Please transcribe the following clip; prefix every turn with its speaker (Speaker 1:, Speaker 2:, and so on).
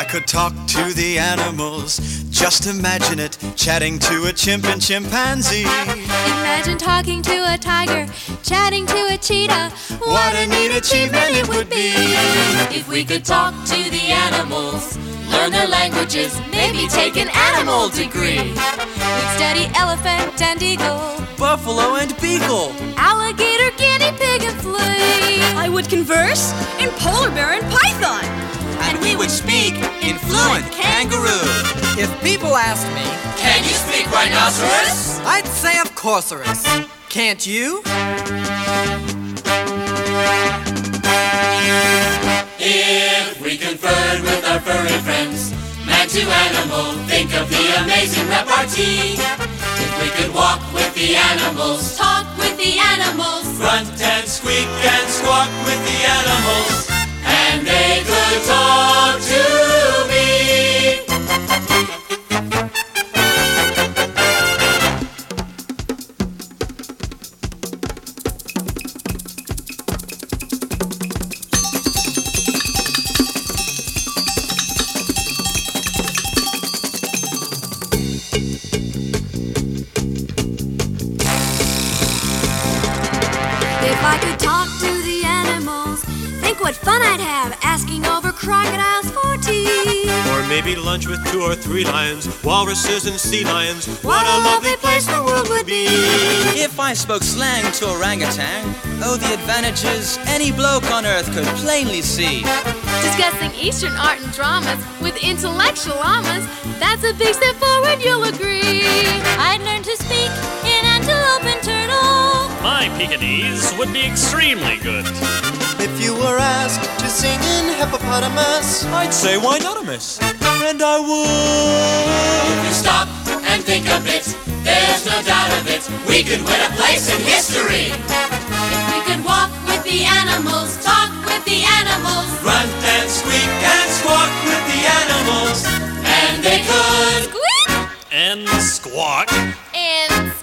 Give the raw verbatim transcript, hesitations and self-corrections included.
Speaker 1: could talk to the animals, just imagine it, chatting to a chimp and chimpanzee.
Speaker 2: Imagine talking to a tiger, chatting to a cheetah.
Speaker 1: What a neat achievement it would be
Speaker 3: if we could talk to the animals, learn their languages, maybe take an animal degree.
Speaker 2: We'd study elephant and eagle,
Speaker 4: buffalo and beagle,
Speaker 2: alligator, guinea pig, and flea.
Speaker 5: I would converse in polar bear and python.
Speaker 4: And we would speak in fluent kangaroo.
Speaker 6: If people asked me,
Speaker 3: can you speak rhinoceros?
Speaker 6: I'd say of course-orus. Can't you?
Speaker 3: If we conferred with our furry friends, man to animal, think of the amazing repartee. If we could walk with the animals,
Speaker 2: talk with the animals,
Speaker 3: grunt and squeak and squawk with the animals, and they could talk to me.
Speaker 2: If I could talk to the animals, think what fun I'd have asking over crocodiles for tea.
Speaker 7: Or maybe lunch with two or three lions, walruses and sea lions. What a lovely place the world would be.
Speaker 4: If I spoke slang to orangutan, oh, the advantages any bloke on earth could plainly see.
Speaker 2: Discussing Eastern art and dramas with intellectual llamas, that's a big step forward, you'll agree. I'd learn to speak in antelope and turtle.
Speaker 8: My Pekingese would be extremely good.
Speaker 1: If you were asked to sing in hippopotamus,
Speaker 4: I'd say why not a miss? And I would.
Speaker 3: If you stop and think a bit, there's no doubt of it, we could win a place in history.
Speaker 2: If we could walk with the animals, talk with the animals,
Speaker 3: grunt and squeak and squawk with the animals, and they could
Speaker 2: squeak
Speaker 8: And squawk.
Speaker 2: and